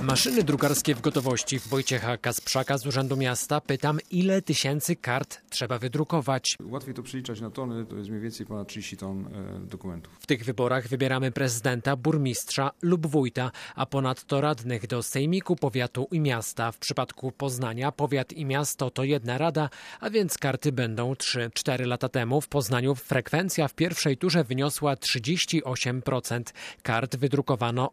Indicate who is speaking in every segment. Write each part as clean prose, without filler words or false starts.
Speaker 1: Maszyny drukarskie w gotowości. Wojciecha Kasprzaka z Urzędu Miasta pytam, ile tysięcy kart trzeba wydrukować.
Speaker 2: Łatwiej to przeliczać na tony, to jest mniej więcej ponad 30 ton dokumentów.
Speaker 1: W tych wyborach wybieramy prezydenta, burmistrza lub wójta, a ponadto radnych do sejmiku, powiatu i miasta. W przypadku Poznania powiat i miasto to jedna rada, a więc karty będą 3. 4 lata temu w Poznaniu frekwencja w pierwszej turze wyniosła 38%. Kart wydrukowano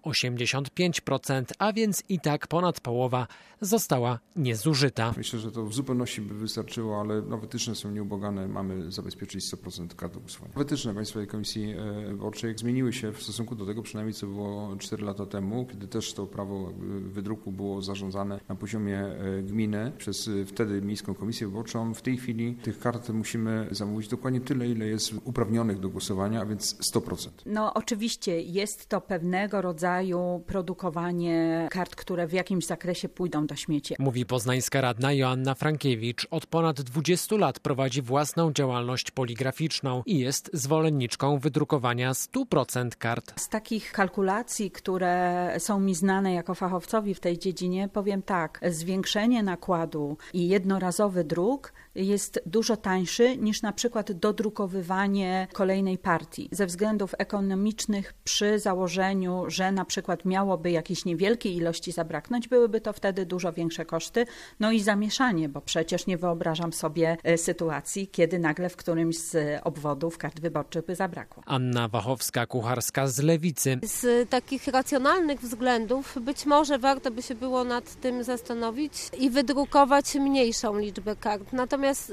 Speaker 1: 85%, a więc i tak ponad połowa została niezużyta.
Speaker 2: Myślę, że to w zupełności by wystarczyło, ale wytyczne są nieubłagane. Mamy zabezpieczyć 100% kart do głosowania. Wytyczne Państwowej Komisji Wyborczej zmieniły się w stosunku do tego, przynajmniej co było 4 lata temu, kiedy też to prawo wydruku było zarządzane na poziomie gminy przez wtedy Miejską Komisję Wyborczą. W tej chwili tych kart musimy zamówić dokładnie tyle, ile jest uprawnionych do głosowania, a więc 100%.
Speaker 3: No oczywiście jest to pewnego rodzaju produkowanie kart, które w jakimś zakresie pójdą do śmieci.
Speaker 1: Mówi poznańska radna Joanna Frankiewicz. Od ponad 20 lat prowadzi własną działalność poligraficzną i jest zwolenniczką wydrukowania 100% kart.
Speaker 3: Z takich kalkulacji, które są mi znane jako fachowcowi w tej dziedzinie, powiem tak, zwiększenie nakładu i jednorazowy druk jest dużo tańszy niż na przykład dodrukowywanie kolejnej partii. Ze względów ekonomicznych przy założeniu, że na przykład miałoby jakiejś niewielkiej ilości zabraknąć, byłyby to wtedy dużo większe koszty. No i zamieszanie, bo przecież nie wyobrażam sobie sytuacji, kiedy nagle w którymś z obwodów kart wyborczych by zabrakło.
Speaker 1: Anna Wachowska-Kucharska z Lewicy.
Speaker 4: Z takich racjonalnych względów być może warto by się było nad tym zastanowić i wydrukować mniejszą liczbę kart. Natomiast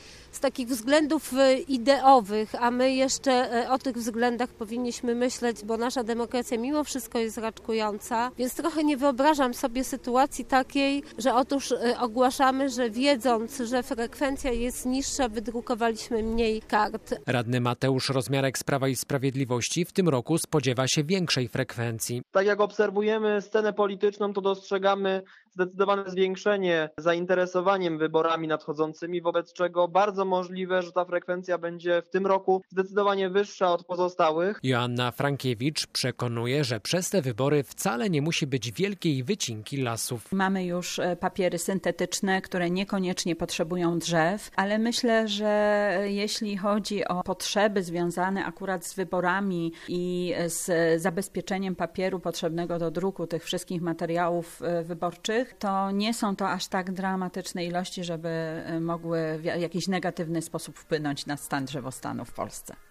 Speaker 4: z takich względów ideowych, a my jeszcze o tych względach powinniśmy myśleć, bo nasza demokracja mimo wszystko jest raczkująca, więc trochę nie wyobrażam sobie sytuacji takiej, że otóż ogłaszamy, że wiedząc, że frekwencja jest niższa, wydrukowaliśmy mniej kart.
Speaker 1: Radny Mateusz Rozmiarek z Prawa i Sprawiedliwości w tym roku spodziewa się większej frekwencji.
Speaker 5: Tak jak obserwujemy scenę polityczną, to dostrzegamy zdecydowane zwiększenie zainteresowaniem wyborami nadchodzącymi, wobec czego bardzo możliwe, że ta frekwencja będzie w tym roku zdecydowanie wyższa od pozostałych.
Speaker 1: Joanna Frankiewicz przekonuje, że przez te wybory wcale nie musi być wielkiej wycinki lasów.
Speaker 3: Mamy już papiery syntetyczne, które niekoniecznie potrzebują drzew, ale myślę, że jeśli chodzi o potrzeby związane akurat z wyborami i z zabezpieczeniem papieru potrzebnego do druku tych wszystkich materiałów wyborczych, to nie są to aż tak dramatyczne ilości, żeby mogły w jakiś negatywny sposób wpłynąć na stan drzewostanu w Polsce.